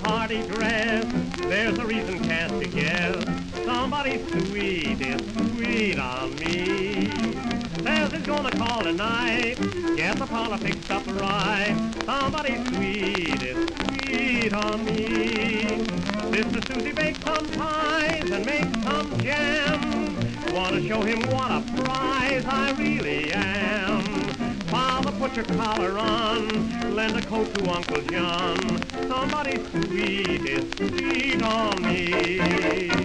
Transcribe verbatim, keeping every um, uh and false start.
party dress. There's a reason, can't you guess? Somebody sweet is sweet on me. Says he's gonna call tonight, get the parlor fixed up right. Somebody sweet is sweet on me. Sister Susie bakes some pies and makes some jam. Want to show him what a prize I really am. Father, put your collar on, lend a coat to Uncle John. Somebody sweet is sweet on me.